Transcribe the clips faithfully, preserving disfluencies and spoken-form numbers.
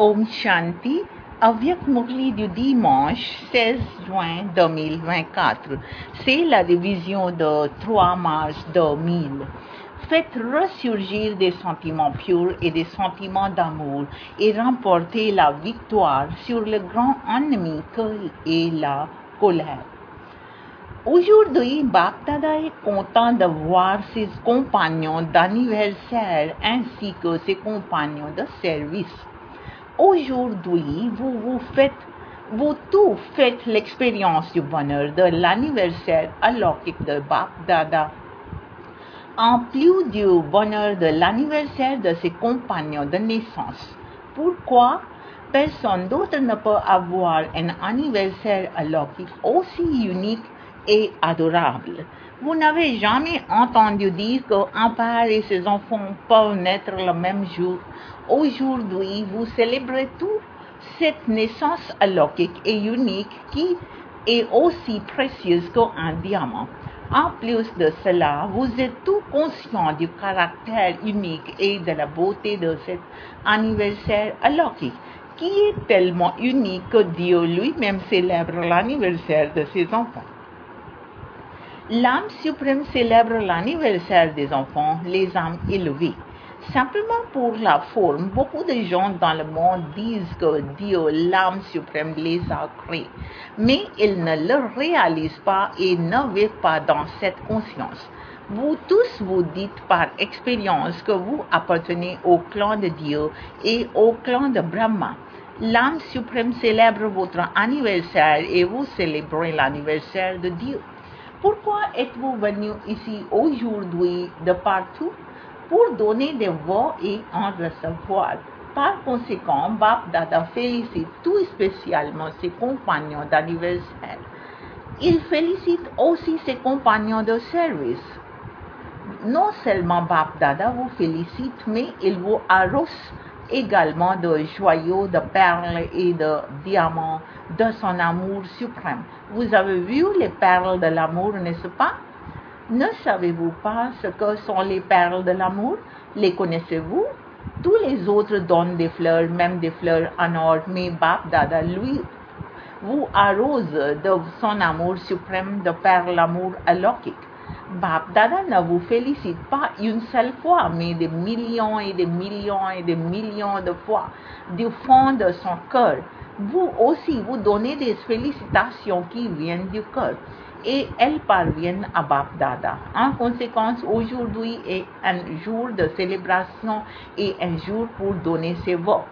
Om Shanti, Avyakt Murli du dimanche seize juin deux mille vingt-quatre. C'est la division de trois mars deux mille. Faites ressurgir des sentiments purs et des sentiments d'amour et remporter la victoire sur le grand ennemi que est la colère. Aujourd'hui, Bapdada est content de voir ses compagnons d'anniversaire ainsi que ses compagnons de service. Aujourd'hui, vous vous faites, vous tous faites l'expérience du bonheur de l'anniversaire alaukique de Bapdada, en plus du bonheur de l'anniversaire de ses compagnons de naissance. Pourquoi personne d'autre ne peut avoir un anniversaire alaukique aussi unique et adorable? Vous n'avez jamais entendu dire qu'un père et ses enfants peuvent naître le même jour. Aujourd'hui, vous célébrez tout cette naissance alaukique et unique qui est aussi précieuse qu'un diamant. En plus de cela, vous êtes tous conscients du caractère unique et de la beauté de cet anniversaire alaukique, qui est tellement unique que Dieu lui-même célèbre l'anniversaire de ses enfants. L'âme suprême célèbre l'anniversaire des enfants, les âmes élevées. Simplement pour la forme, beaucoup de gens dans le monde disent que Dieu, l'âme suprême, les a créés, mais ils ne le réalisent pas et ne vivent pas dans cette conscience. Vous tous vous dites par expérience que vous appartenez au clan de Dieu et au clan de Brahma. L'âme suprême célèbre votre anniversaire et vous célébrez l'anniversaire de Dieu. Pourquoi êtes-vous venus ici aujourd'hui de partout? Pour donner des voix et en recevoir. Par conséquent, Bapdada félicite tout spécialement ses compagnons d'anniversaire. Il félicite aussi ses compagnons de service. Non seulement Bapdada vous félicite, mais il vous arrose également de joyaux, de perles et de diamants de son amour suprême. Vous avez vu les perles de l'amour, n'est-ce pas? Ne savez-vous pas ce que sont les perles de l'amour? Les connaissez-vous? Tous les autres donnent des fleurs, même des fleurs en or, mais Bapdada, lui, vous arrose de son amour suprême de perles d'amour alaukique. Bapdada ne vous félicite pas une seule fois, mais des millions et des millions et des millions de fois, du fond de son cœur. Vous aussi, vous donnez des félicitations qui viennent du cœur. Et elles parviennent à Bapdada. En conséquence, aujourd'hui est un jour de célébration et un jour pour donner ses voix.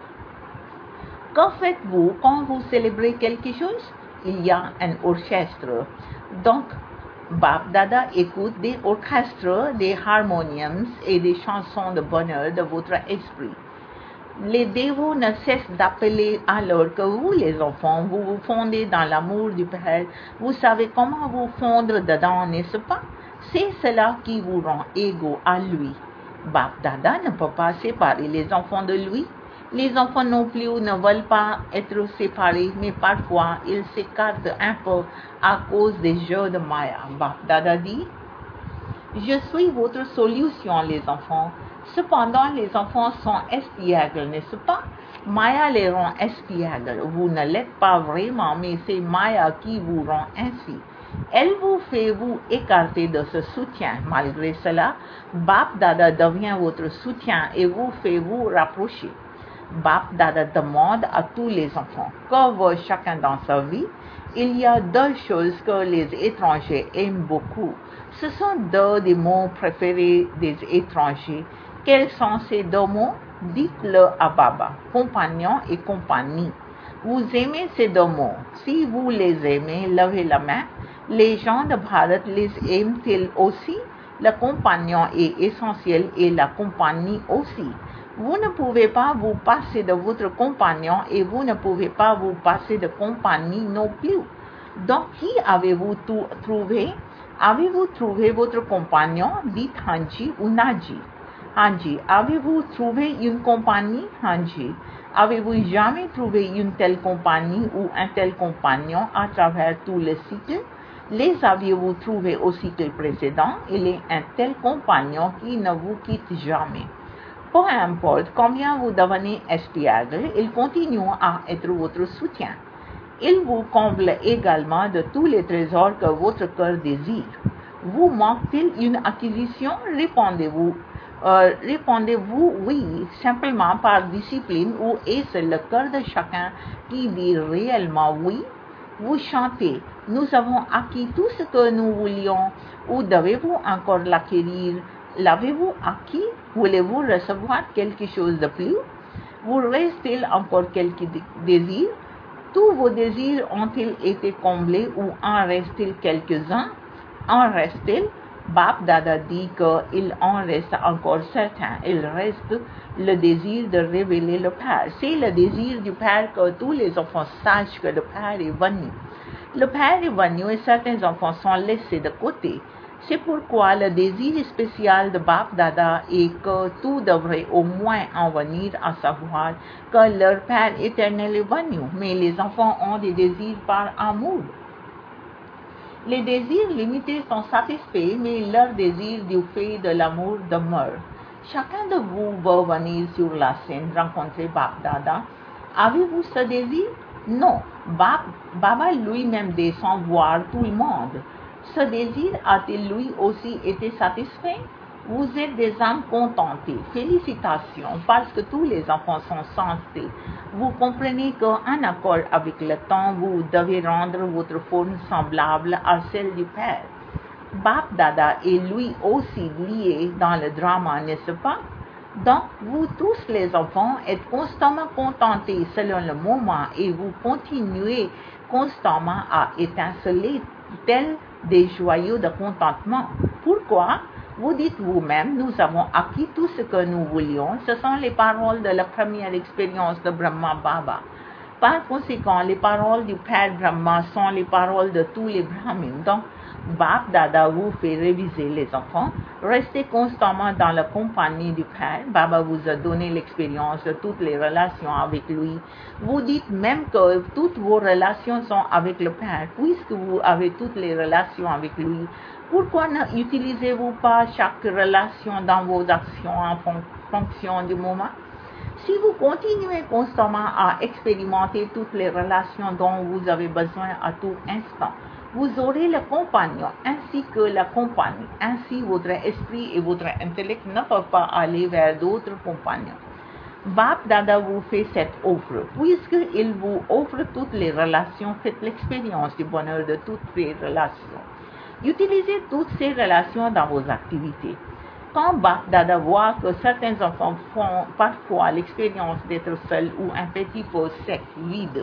Que faites-vous quand vous célébrez quelque chose? Il y a un orchestre. Donc, Bapdada écoute des orchestres, des harmoniums et des chansons de bonheur de votre esprit. Les dévots ne cessent d'appeler alors que vous, les enfants, vous vous fondez dans l'amour du Père. Vous savez comment vous fondre dedans, n'est-ce pas? C'est cela qui vous rend égaux à lui. Bapdada ne peut pas séparer les enfants de lui. Les enfants non plus ne veulent pas être séparés, mais parfois ils s'écartent un peu à cause des jeux de Maya. Bapdada dit: je suis votre solution, les enfants. Cependant, les enfants sont espiègles, n'est-ce pas? Maya les rend espiègles. Vous ne l'êtes pas vraiment, mais c'est Maya qui vous rend ainsi. Elle vous fait vous écarter de ce soutien. Malgré cela, Bapdada devient votre soutien et vous fait vous rapprocher. Bapdada demande à tous les enfants: que veut chacun dans sa vie? Il y a deux choses que les étrangers aiment beaucoup. Ce sont deux des mots préférés des étrangers. Quels sont ces deux mots? Dites-le à Baba: compagnon et compagnie. Vous aimez ces deux mots? Si vous les aimez, levez la main. Les gens de Bharat les aiment-ils aussi? Le compagnon est essentiel et la compagnie aussi. Vous ne pouvez pas vous passer de votre compagnon et vous ne pouvez pas vous passer de compagnie non plus. Donc, qui avez-vous trouvé? Avez-vous trouvé votre compagnon? Dites Hanji ou Naji. Hanji, avez-vous trouvé une compagnie? Hanji. Avez-vous jamais trouvé une telle compagnie ou un tel compagnon à travers tout le cycle? Les aviez-vous trouvés au cycle précédent? Il est un tel compagnon qui ne vous quitte jamais. Peu importe combien vous devenez espiègle, il continue à être votre soutien. Il vous comble également de tous les trésors que votre cœur désire. Vous manque-t-il une acquisition? Répondez-vous euh, répondez-vous oui, simplement par discipline, ou est-ce le cœur de chacun qui dit réellement oui? Vous chantez, nous avons acquis tout ce que nous voulions, ou devez-vous encore l'acquérir? L'avez-vous acquis? Voulez-vous recevoir quelque chose de plus? Vous reste-t-il encore quelques désirs? Tous vos désirs ont-ils été comblés ou en reste-t-il quelques-uns? En reste-t-il? Bap Dada dit qu'il en reste encore certains. Il reste le désir de révéler le Père. C'est le désir du Père que tous les enfants sachent que le Père est venu. Le Père est venu et certains enfants sont laissés de côté. C'est pourquoi le désir spécial de Bap Dada est que tout devrait au moins en venir à savoir que leur Père éternel est venu. Mais les enfants ont des désirs par amour. Les désirs limités sont satisfaits, mais leurs désirs du fait de l'amour demeurent. Chacun de vous veut venir sur la scène rencontrer Bap Dada. Avez-vous ce désir? Non. Bap, Baba lui-même descend voir tout le monde. Ce désir a-t-il lui aussi été satisfait? Vous êtes des âmes contentées. Félicitations, parce que tous les enfants sont sensés. Vous comprenez qu'en accord avec le temps, vous devez rendre votre forme semblable à celle du Père. Bap Dada est lui aussi lié dans le drama, n'est-ce pas? Donc, vous tous les enfants êtes constamment contentés selon le moment et vous continuez constamment à étinceler tels des joyaux de contentement. Pourquoi? Vous dites vous-même, nous avons acquis tout ce que nous voulions. Ce sont les paroles de la première expérience de Brahma Baba. Par conséquent, les paroles du Père Brahma sont les paroles de tous les Brahmins. Donc, Bap Dada vous fait réviser les enfants. Restez constamment dans la compagnie du Père. Baba vous a donné l'expérience de toutes les relations avec lui. Vous dites même que toutes vos relations sont avec le Père, puisque vous avez toutes les relations avec lui. Pourquoi n'utilisez-vous pas chaque relation dans vos actions en fon- fonction du moment? Si vous continuez constamment à expérimenter toutes les relations dont vous avez besoin à tout instant, vous aurez le compagnon ainsi que la compagnie. Ainsi, votre esprit et votre intellect ne peuvent pas aller vers d'autres compagnons. Bap Dada vous fait cette offre. Puisqu'il vous offre toutes les relations, faites l'expérience du bonheur de toutes ces relations. Utilisez toutes ces relations dans vos activités. Quand Bap Dada voit que certains enfants font parfois l'expérience d'être seuls ou un petit peu sec, vide,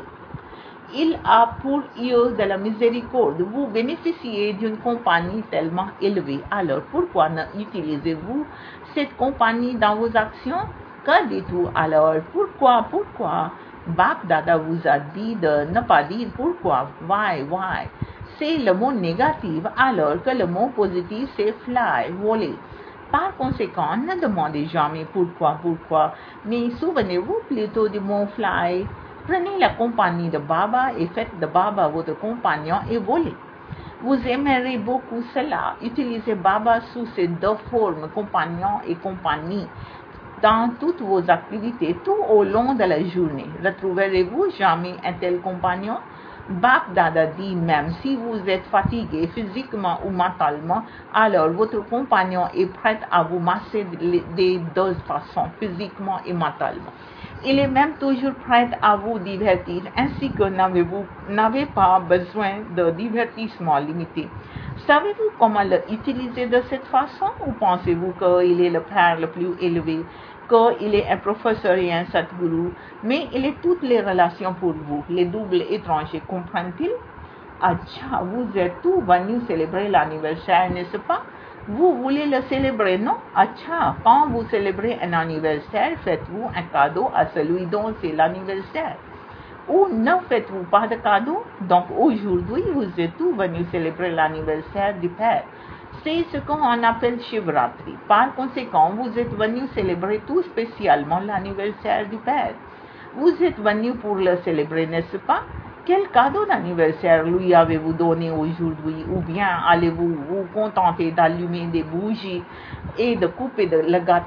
il a pour eux de la miséricorde. Vous bénéficiez d'une compagnie tellement élevée. Alors pourquoi ne utilisez-vous cette compagnie dans vos actions? Que dites-vous alors? Pourquoi? Pourquoi? Bap Dada vous a dit de ne pas dire pourquoi. Why? Why? C'est le mot négatif, alors que le mot positif c'est fly, voler. Par conséquent, ne demandez jamais pourquoi, pourquoi, mais souvenez-vous plutôt du mot fly. Prenez la compagnie de Baba et faites de Baba votre compagnon et volez. Vous aimerez beaucoup cela. Utilisez Baba sous ces deux formes, compagnon et compagnie, dans toutes vos activités, tout au long de la journée. Retrouverez-vous jamais un tel compagnon? Bap Dada dit même, si vous êtes fatigué physiquement ou mentalement, alors votre compagnon est prêt à vous masser des deux façons, physiquement et mentalement. Il est même toujours prêt à vous divertir, ainsi que n'avez-vous n'avez pas besoin de divertissement limité. Savez-vous comment l'utiliser de cette façon, ou pensez-vous qu'il est le Père le plus élevé, qu'il est un professeur et un Sadguru, mais il est toutes les relations pour vous, les doubles étrangers, comprennent-ils? Acha, vous êtes tous venus célébrer l'anniversaire, n'est-ce pas? Vous voulez le célébrer, non? Acha, quand vous célébrez un anniversaire, faites-vous un cadeau à celui dont c'est l'anniversaire. Ou ne faites-vous pas de cadeau? Donc aujourd'hui, vous êtes tous venus célébrer l'anniversaire du Père. C'est ce qu'on appelle Shivratri. Par conséquent, vous êtes venus célébrer tout spécialement l'anniversaire du Père. Vous êtes venus pour le célébrer, n'est-ce pas? Quel cadeau d'anniversaire lui avez-vous donné aujourd'hui? Ou bien allez-vous vous contenter d'allumer des bougies et de couper de, le gâteau?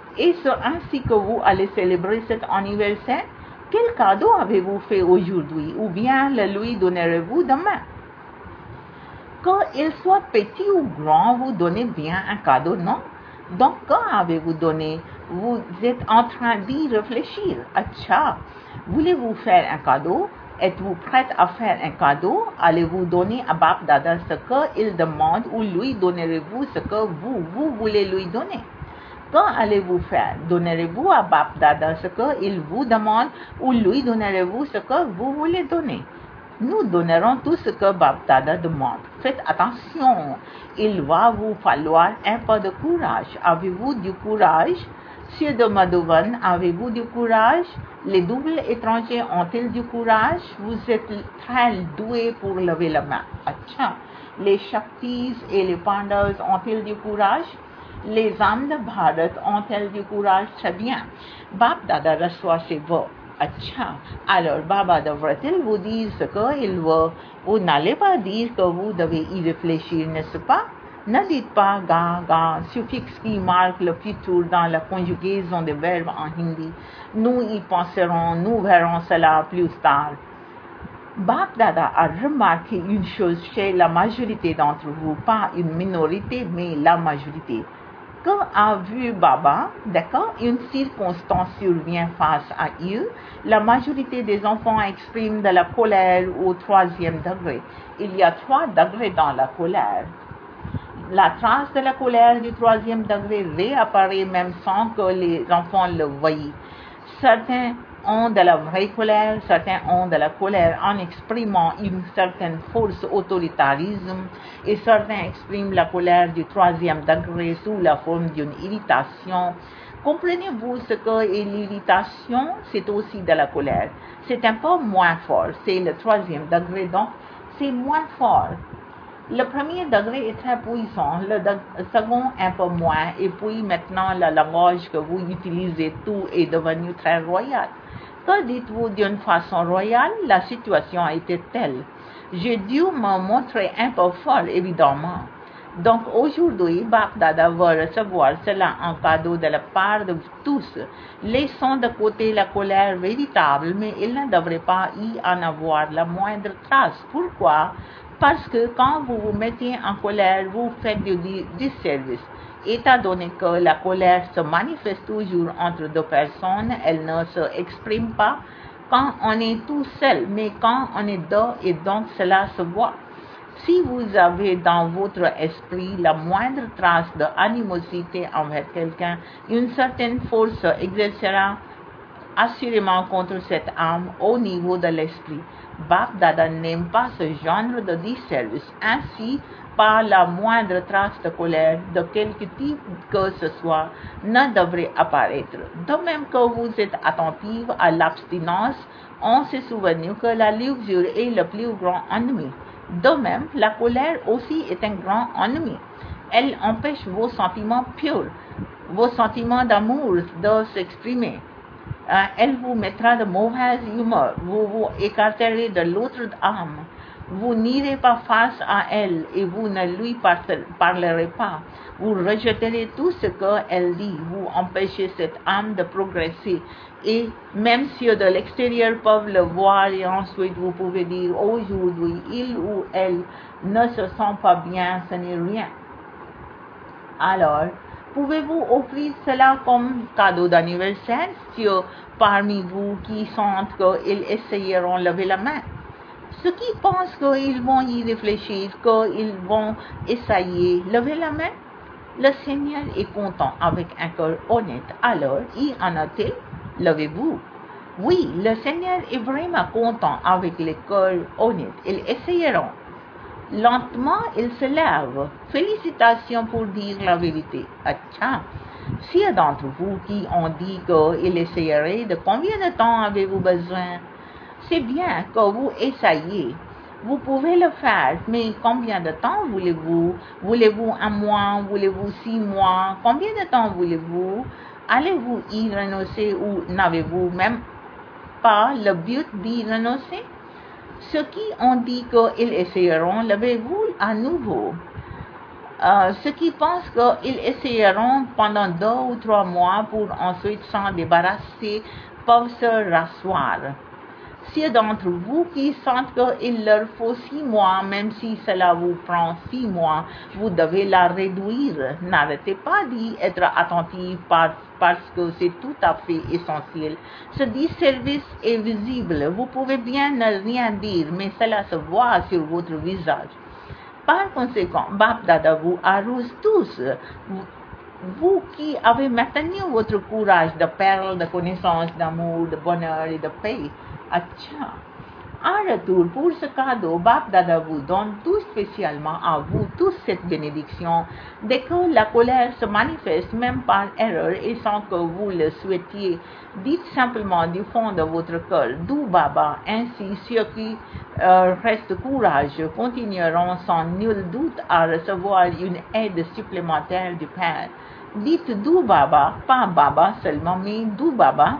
Et c'est ainsi que vous allez célébrer cet anniversaire. Quel cadeau avez-vous fait aujourd'hui ou bien le lui donnerez-vous demain? Qu'il soit petit ou grand, vous donnez bien un cadeau, non? Donc, quand avez-vous donné? Vous êtes en train d'y réfléchir. Acha, voulez-vous faire un cadeau? Êtes-vous prête à faire un cadeau? Allez-vous donner à Bap Dada ce qu'il demande ou lui donnerez-vous ce que vous, vous voulez lui donner? Quand allez-vous faire? Donnerez-vous à Bap Dada ce qu'il vous demande ou lui donnerez-vous ce que vous voulez donner? Nous donnerons tout ce que Bap Dada demande. Faites attention, il va vous falloir un peu de courage. Avez-vous du courage? Sieur de Madhuvan, avez-vous du courage? Les doubles étrangers ont-ils du courage? Vous êtes très doués pour lever la main. Acha. Les Shaktis et les Pandavas ont-ils du courage? Les âmes de Bharat ont-elles du courage? Très bien. Bap Dada reçoit ses vœux. Acha. Alors, Baba devrait-il vous dire ce qu'il veut? Vous n'allez pas dire que vous devez y réfléchir, n'est-ce pas? Ne dites pas ga, ga, suffixe qui marque le futur dans la conjugaison des verbes en hindi. Nous y penserons, nous verrons cela plus tard. Bap Dada a remarqué une chose chez la majorité d'entre vous, pas une minorité, mais la majorité. Quand a vu Baba, d'accord, une circonstance survient face à eux, la majorité des enfants expriment de la colère au troisième degré. Il y a trois degrés dans la colère. La trace de la colère du troisième degré réapparaît même sans que les enfants le voient. Certains ont de la vraie colère, certains ont de la colère en exprimant une certaine force autoritarisme et certains expriment la colère du troisième degré sous la forme d'une irritation. Comprenez-vous ce que est l'irritation? C'est aussi de la colère. C'est un peu moins fort, c'est le troisième degré, donc c'est moins fort. Le premier degré est très puissant, le second un peu moins, et puis maintenant le langage que vous utilisez tout est devenu très royal. Que dites-vous d'une façon royale? La situation a été telle. J'ai dû me montrer un peu fort, évidemment. Donc aujourd'hui, Bap Dada va recevoir cela en cadeau de la part de tous. Laissons de côté la colère véritable, mais il ne devrait pas y en avoir la moindre trace. Pourquoi? Parce que quand vous vous mettez en colère, vous faites du disservice. Étant donné que la colère se manifeste toujours entre deux personnes, elle ne se exprime pas quand on est tout seul, mais quand on est deux, et donc cela se voit. Si vous avez dans votre esprit la moindre trace d'animosité envers quelqu'un, une certaine force exercera assurément contre cette âme au niveau de l'esprit. Bap Dada n'aime pas ce genre de disservice. Ainsi, pas la moindre trace de colère de quelque type que ce soit ne devrait apparaître. De même que vous êtes attentive à l'abstinence, on s'est souvenu que la luxure est le plus grand ennemi. De même, la colère aussi est un grand ennemi. Elle empêche vos sentiments purs, vos sentiments d'amour de s'exprimer. Elle vous mettra de mauvaise humeur, vous vous écarterez de l'autre âme, vous n'irez pas face à elle et vous ne lui parlerez pas, vous rejetterez tout ce qu'elle dit, vous empêchez cette âme de progresser et même si de l'extérieur peuvent le voir et ensuite vous pouvez dire aujourd'hui il ou elle ne se sent pas bien, ce n'est rien. Alors, pouvez-vous offrir cela comme cadeau d'anniversaire ceux parmi vous qui sentent qu'ils essayeront de lever la main? Ceux qui pensent qu'ils vont y réfléchir, qu'ils vont essayer de lever la main? Le Seigneur est content avec un cœur honnête. Alors, y en a-t-il? Levez-vous. Oui, le Seigneur est vraiment content avec les cœurs honnêtes. Ils essayeront. Lentement, il se lève. Félicitations pour dire la vérité. Acha. S'il d'entre vous qui ont dit qu'il essayerait, de combien de temps avez-vous besoin? C'est bien que vous essayiez. Vous pouvez le faire, mais combien de temps voulez-vous? Voulez-vous un mois? Voulez-vous six mois? Combien de temps voulez-vous? Allez-vous y renoncer ou n'avez-vous même pas le but d'y renoncer? Ceux qui ont dit qu'ils essayeront, levez-vous à nouveau. Euh, ceux qui pensent qu'ils essayeront pendant deux ou trois mois pour ensuite s'en débarrasser peuvent se rasseoir. Ceux d'entre vous qui sentent qu'il leur faut six mois, même si cela vous prend six mois, vous devez la réduire. N'arrêtez pas d'y être attentif par, parce que c'est tout à fait essentiel. Ce disservice est visible. Vous pouvez bien ne rien dire, mais cela se voit sur votre visage. Par conséquent, Bap Dada vous arrose tous. Vous, vous qui avez maintenu votre courage de perles, de connaissances, d'amour, de bonheur et de paix. Acha. En retour pour ce cadeau, Bap Dada vous donne tout spécialement à vous tous cette bénédiction. Dès que la colère se manifeste, même par erreur et sans que vous le souhaitiez, dites simplement du fond de votre cœur, d'où Baba, ainsi ceux qui euh, restent courageux continueront sans nul doute à recevoir une aide supplémentaire du Père. Dites d'où Baba, pas Baba seulement, mais d'où Baba.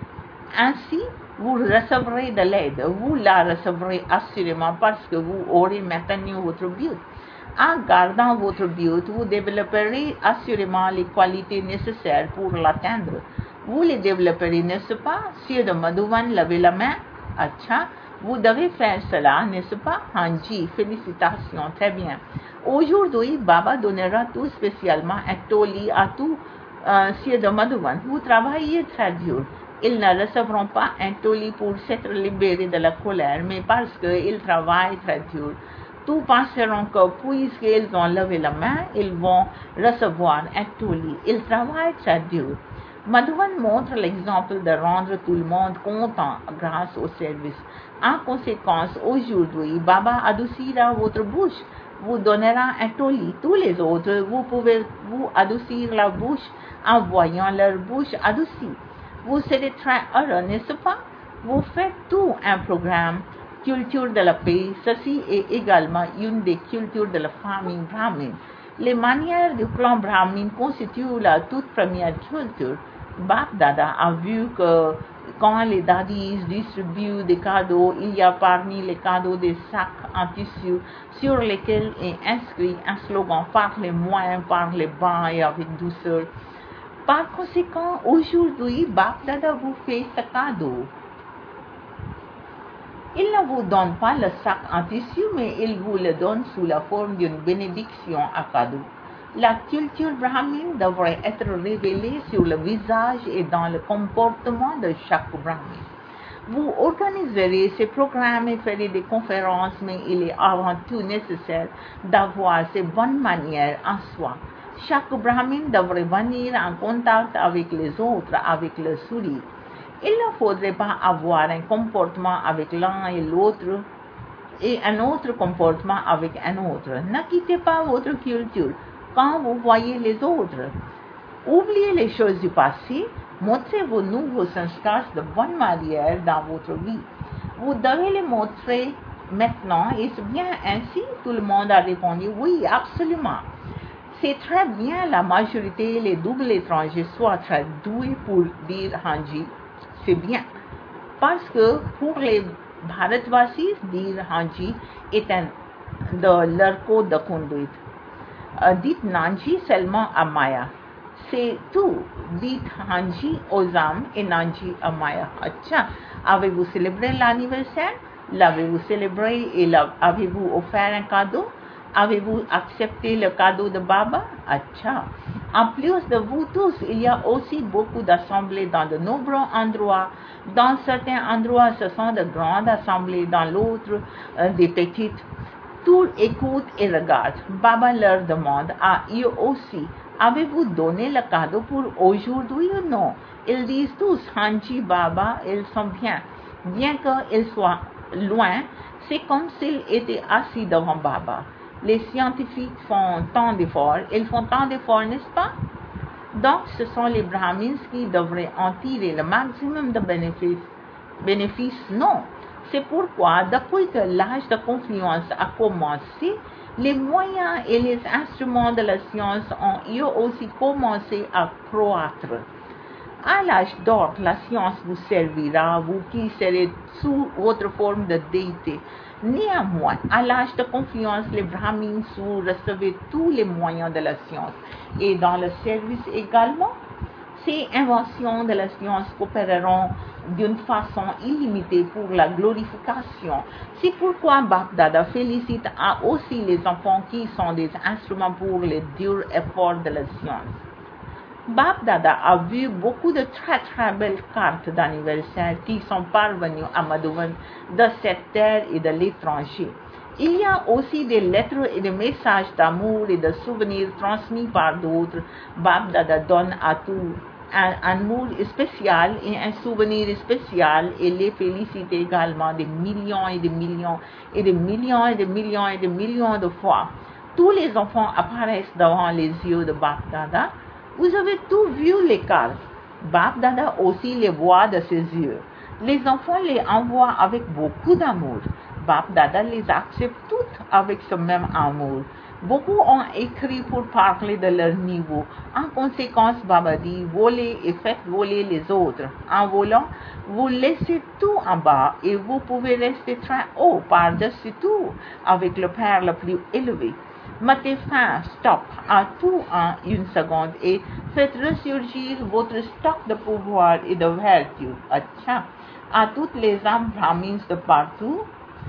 Ainsi, vous recevrez de l'aide, vous la recevrez assurément parce que vous aurez maintenu votre but. En gardant votre but, vous développerez assurément les qualités nécessaires pour l'atteindre. Vous les développerez, n'est-ce pas? Sieur de Madhuvan, levez la main. Acha, vous devez faire cela, n'est-ce pas? Hanji, félicitations, très bien. Aujourd'hui, Baba donnera tout spécialement un toli à tout euh, Sieur de Madhuvan. Vous travaillez très dur. Ils ne recevront pas un toli pour s'être libérés de la colère, mais parce qu'ils travaillent très dur. Tous penseront que puisqu'ils ont levé la main, ils vont recevoir un toli. Ils travaillent très dur. Madhuvan montre l'exemple de rendre tout le monde content grâce au service. En conséquence, aujourd'hui, Baba adoucira votre bouche, vous donnera un toli. Tous les autres, vous pouvez vous adoucir la bouche en voyant leur bouche adoucie. Vous serez très heureux, n'est-ce pas? Vous faites tout un programme, culture de la paix. Ceci est également une des cultures de la famille brahmine. Les manières du clan brahmine constituent la toute première culture. Bap Dada a vu que quand les dadis distribuent des cadeaux, il y a parmi les cadeaux des sacs en tissu sur lesquels est inscrit un slogan « Parlez moins, parlez bas et avec douceur ». Par conséquent, aujourd'hui, Bap Dada vous fait ce cadeau. Il ne vous donne pas le sac en tissu, mais il vous le donne sous la forme d'une bénédiction à cadeau. La culture brahmine devrait être révélée sur le visage et dans le comportement de chaque brahmin. Vous organiserez ces programmes et ferez des conférences, mais il est avant tout nécessaire d'avoir ces bonnes manières en soi. Chaque brahmin devrait venir en contact avec les autres avec le sourire. Il ne faudrait pas avoir un comportement avec l'un et l'autre et un autre comportement avec un autre. Ne quittez pas votre culture quand vous voyez les autres. Oubliez les choses du passé, montrez vos nouveaux sanskars de bonne manière dans votre vie. Vous devez les montrer maintenant et c'est bien ainsi. Tout le monde a répondu oui, absolument. C'est très bien, la majorité, les doubles étrangers soient très doués pour dire Hanji. C'est bien. Parce que pour les Bharatvasis, dire Hanji est un de leur code de conduite. Euh, dites Nanji seulement à Maya. C'est tout. Dites Hanji aux âmes et Nanji à Maya. Acha, avez-vous célébré l'anniversaire? L'avez-vous célébré et avez-vous offert un cadeau? Avez-vous accepté le cadeau de Baba? Acha. En plus de vous tous, il y a aussi beaucoup d'assemblées dans de nombreux endroits. Dans certains endroits, ce sont de grandes assemblées, dans l'autre, euh, des petites. Tout écoute et regarde. Baba leur demande à eux aussi, avez-vous donné le cadeau pour aujourd'hui ou non? Ils disent tous, Hanji Baba, ils sont bien. Bien qu'ils soient loin, c'est comme s'ils étaient assis devant Baba. Les scientifiques font tant d'efforts, ils font tant d'efforts, n'est-ce pas? Donc, ce sont les brahmins qui devraient en tirer le maximum de bénéfices. Bénéfices, non. C'est pourquoi, depuis que l'âge de confluence a commencé, les moyens et les instruments de la science ont eux aussi commencé à croître. À l'âge d'or, la science vous servira, vous qui serez sous votre forme de déité. Néanmoins, à l'âge de confiance, les brahmins vous recevaient tous les moyens de la science et dans le service également. Ces inventions de la science coopéreront d'une façon illimitée pour la glorification. C'est pourquoi Bap Dada félicite aussi les enfants qui sont des instruments pour les durs efforts de la science. Bap Dada a vu beaucoup de très très belles cartes d'anniversaire qui sont parvenues à Madhuban de cette terre et de l'étranger. Il y a aussi des lettres et des messages d'amour et de souvenirs transmis par d'autres. Bap Dada donne à tous un, un amour spécial et un souvenir spécial et les félicite également des millions et des millions et des millions et des millions et des millions de fois. Tous les enfants apparaissent devant les yeux de Bap Dada. Vous avez tout vu les cartes. Bap Dada aussi les voit de ses yeux. Les enfants les envoient avec beaucoup d'amour. Bap Dada les accepte toutes avec ce même amour. Beaucoup ont écrit pour parler de leur niveau. En conséquence, Baba dit, volez et faites voler les autres. En volant, vous laissez tout en bas et vous pouvez rester très haut par-dessus tout avec le Père le plus élevé. Mettez fin, stop, à tout en une seconde et faites ressurgir votre stock de pouvoir et de vertu. Acha, à toutes les âmes brahmins de partout,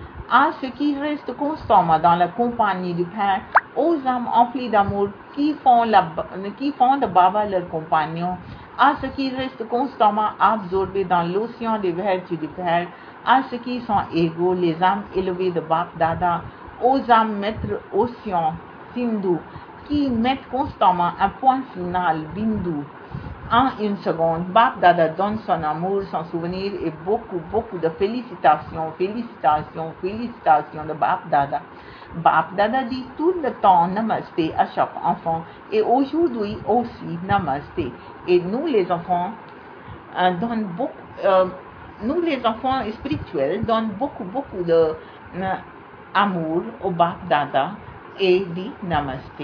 à ceux qui restent constamment dans la compagnie du Père, aux âmes emplies d'amour qui font, la, qui font de Baba leur compagnon, à ceux qui restent constamment absorbés dans l'océan des vertus du Père, à ceux qui sont égaux, les âmes élevées de Bap Dada, aux âmes maîtres océan, Sindhu, qui mettent constamment un point final, Bindu. En une seconde, Bap Dada donne son amour, son souvenir et beaucoup, beaucoup de félicitations, félicitations, félicitations de Bap Dada. Bap Dada dit tout le temps Namasté à chaque enfant et aujourd'hui aussi Namasté. Et nous les enfants euh, donnent beaucoup, euh, nous les enfants spirituels donnent beaucoup, beaucoup de euh, amour au Bap Dada et dit Namasté.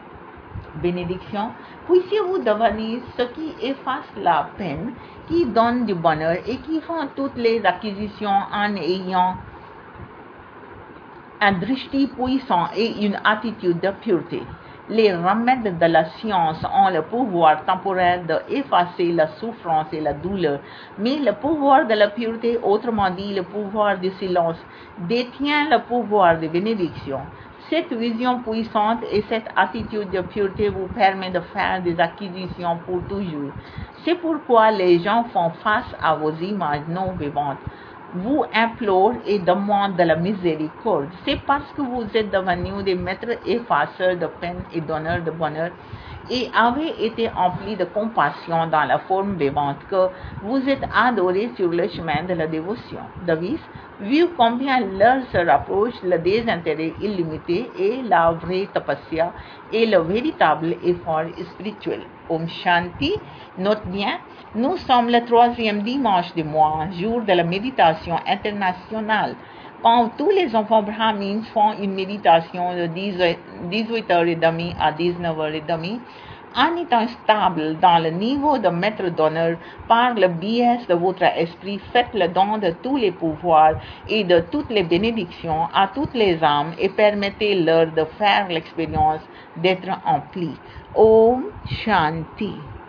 Bénédiction, puissiez-vous devenir ce qui efface la peine, qui donne du bonheur et qui font toutes les acquisitions en ayant un drishti puissant et une attitude de pureté. Les remèdes de la science ont le pouvoir temporaire d'effacer la souffrance et la douleur, mais le pouvoir de la pureté, autrement dit le pouvoir du silence, détient le pouvoir de bénédiction. Cette vision puissante et cette attitude de pureté vous permet de faire des acquisitions pour toujours. C'est pourquoi les gens font face à vos images non vivantes, vous implorent et demandent de la miséricorde. C'est parce que vous êtes devenus des maîtres effaceurs de peine et donneurs de bonheur et avez été emplis de compassion dans la forme vivante que vous êtes adorés sur le chemin de la dévotion. Devise, vu combien l'heure se rapproche, le désintérêt illimité et la vraie tapasya et le véritable effort spirituel. Om Shanti, note bien, nous sommes le troisième dimanche du mois, jour de la méditation internationale. Quand tous les enfants brahmins font une méditation de dix-huit heures trente à dix-neuf heures trente, en étant stable dans le niveau de maître d'honneur par le biais de votre esprit, faites le don de tous les pouvoirs et de toutes les bénédictions à toutes les âmes et permettez-leur de faire l'expérience d'être emplis. Om Shanti.